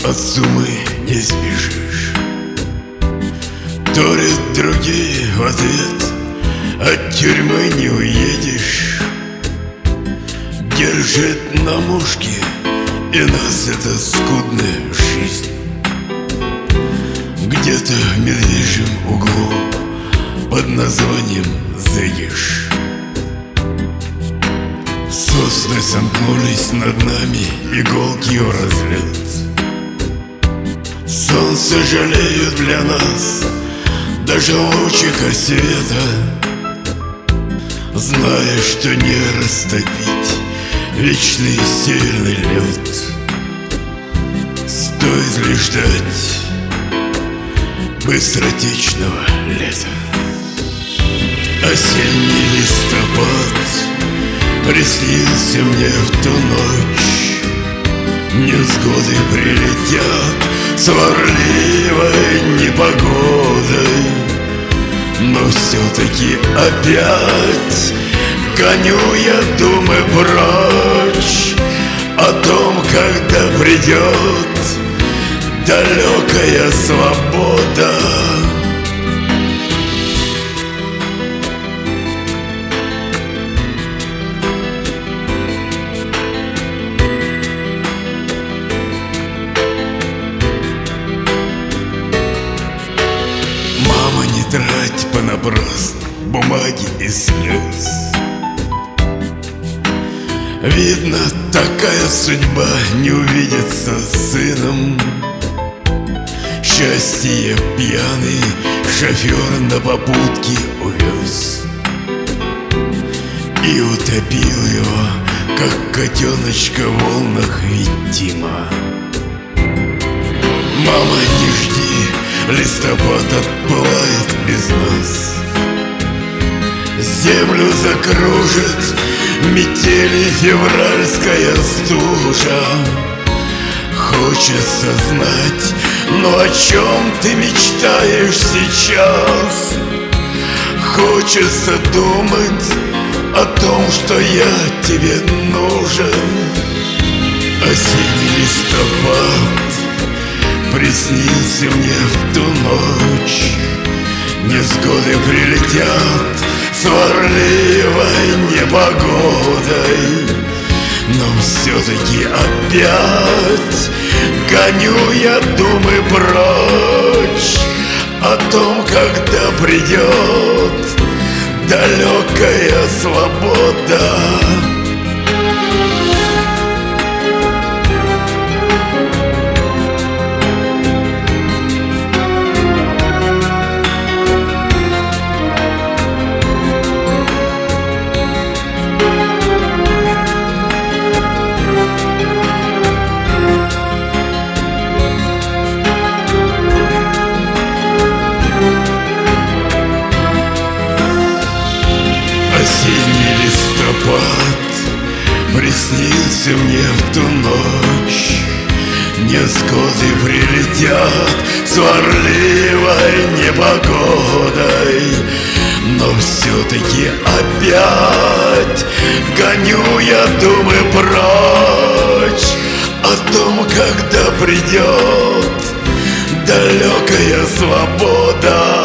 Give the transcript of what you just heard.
От сумы не сбежишь. Торят другие в ответ, от тюрьмы не уедешь. Держит на мушке и нас эта скудная жизнь. Где-то в медвежьем углу под названием Зыгиш сосны сомкнулись над нами, иголки в разлет. Солнце жалеют для нас даже лучика света, зная, что не растопить вечный северный лед. Стоит лишь ждать быстротечного лета. Осенний листопад приснился мне в ту ночь. Невзгоды прилетят сварливой непогодой, но все-таки опять гоню я думы прочь о том, когда придет далекая свобода. Мама, не трать понапрасну бумаги и слез. Видно, такая судьба не увидится с сыном. Счастье пьяный шофер на попутке увез и утопил его, как котеночка в волнах Витима. Мама, не жди, листопад отплывает без нас. Землю закружит метели февральская стужа. Хочется знать, но о чем ты мечтаешь сейчас? Хочется думать о том, что я тебе нужен. Осенний листопад приснился мне в ту ночь. Невзгоды прилетят сварливой непогодой, но все-таки опять гоню я думы прочь о том, когда придет далекая свобода. Осенний листопад приснился мне в ту ночь. Невзгоды прилетят сварливой непогодой, но все-таки опять гоню я думы прочь о том, когда придет далекая свобода.